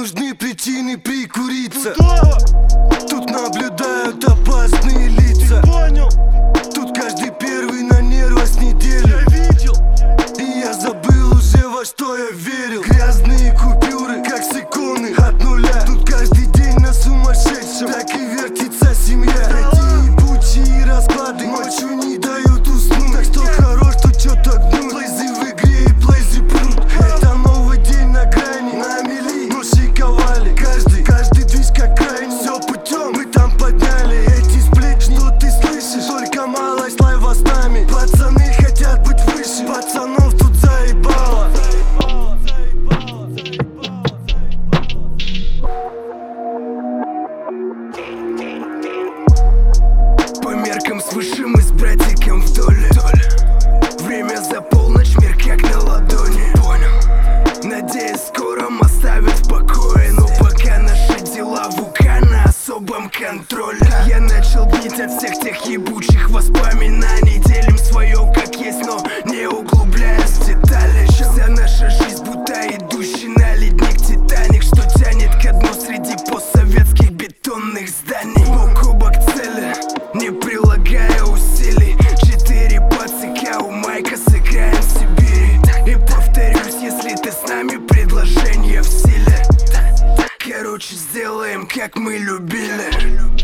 нужны причины прикуриться. Тут наблюдают опасные лица. Тут каждый первый на нервах с недели. И я забыл уже, во что я верил. Грязные купюры, как с иконы от нуля. Тут каждый день на сумасшедшем так и вертится семья. Эти ебучие расклады ночью не дают уснуть. Так что хорош, тут чё-то гнут. Плейзы в игре и плейзы прут. Это новый день на грани, на мели но шиковали. Каждый движ как крайний. Все путем, мы там подняли эти сплетни. Что ты слышишь? Только малость лайва с нами. Пацаны хотят быть выше, пацанов тут заебало. По меркам свыше мы с братиком в доле. Время за полночь, мир как на ладони. Понял. Надеюсь, скоро оставят в покое. Но пока наши дела в УК на особом контроле. Я начал бить от всех тех ебучих воспоминаний. Делим свое как есть, но не углубляясь в детали. Вся наша жизнь будто идущий на ледник Титаник, что тянет ко дну среди постсоветских бетонных зданий. Бок о бок цели, не прилагая усилий. 4 пацака у майка, сыграем в Сибири. И повторюсь, если ты с нами, предложение в силе. Короче, сделаем, как мы любили.